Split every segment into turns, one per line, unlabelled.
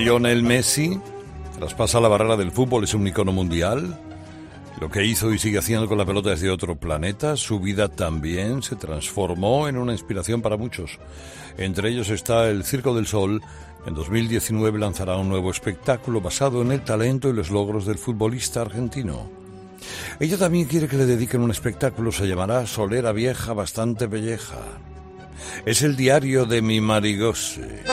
Lionel Messi traspasa la barrera del fútbol, es un icono mundial. Lo que hizo y sigue haciendo con la pelota es de otro planeta. Su vida también se transformó en una inspiración para muchos. Entre ellos está el Circo del Sol. En 2019 lanzará un nuevo espectáculo basado en el talento y los logros del futbolista argentino. Ella también quiere que le dediquen un espectáculo. Se llamará Solera Vieja Bastante Pelleja. Es el diario de mi Marigose.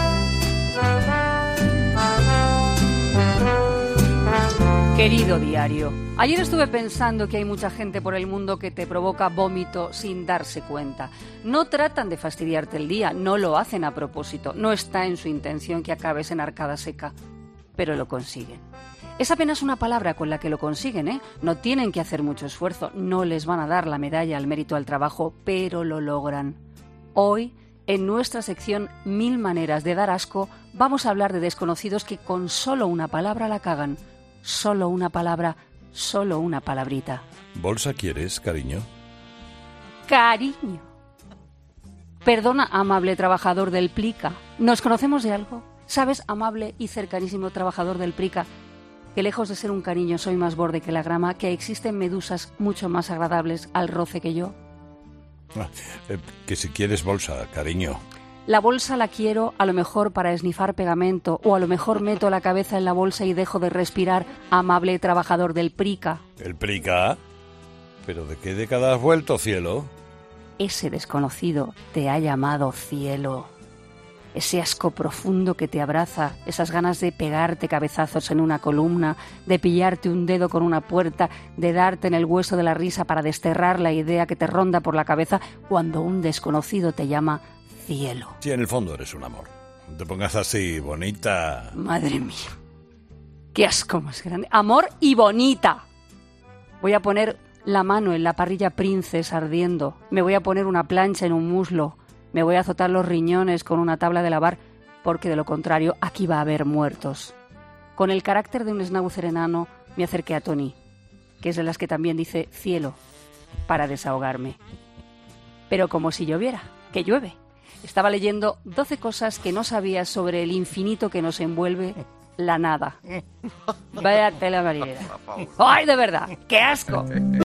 Querido diario, ayer estuve pensando que hay mucha gente por el mundo que te provoca vómito sin darse cuenta. No tratan de fastidiarte el día, no lo hacen a propósito, no está en su intención que acabes en arcada seca, pero lo consiguen. Es apenas una palabra con la que lo consiguen, ¿eh? No tienen que hacer mucho esfuerzo, no les van a dar la medalla al mérito al trabajo, pero lo logran. Hoy, en nuestra sección 1000 maneras de dar asco, vamos a hablar de desconocidos que con solo una palabra la cagan. Solo una palabra, solo una palabrita.
¿Bolsa quieres, cariño?
Cariño. Perdona, amable trabajador del Plica. ¿Nos conocemos de algo? ¿Sabes, amable y cercanísimo trabajador del Plica, que lejos de ser un cariño soy más borde que la grama, que existen medusas mucho más agradables al roce que yo?
Que si quieres bolsa, cariño.
La bolsa la quiero a lo mejor para esnifar pegamento, o a lo mejor meto la cabeza en la bolsa y dejo de respirar, amable trabajador del Prica.
¿El Prica? ¿Pero de qué década has vuelto, cielo?
Ese desconocido te ha llamado cielo. Ese asco profundo que te abraza, esas ganas de pegarte cabezazos en una columna, de pillarte un dedo con una puerta, de darte en el hueso de la risa para desterrar la idea que te ronda por la cabeza cuando un desconocido te llama cielo.
Sí, en el fondo eres un amor. No te pongas así, bonita.
Madre mía. Qué asco más grande. Amor y bonita. Voy a poner la mano en la parrilla Princess ardiendo. Me voy a poner una plancha en un muslo. Me voy a azotar los riñones con una tabla de lavar, porque de lo contrario aquí va a haber muertos. Con el carácter de un schnauzer enano me acerqué a Tony, que es de las que también dice cielo, para desahogarme. Pero como si lloviera, que llueve. Estaba leyendo 12 cosas que no sabías sobre el infinito que nos envuelve la nada. Vaya tela marinera. ¡Ay, de verdad! ¡Qué asco!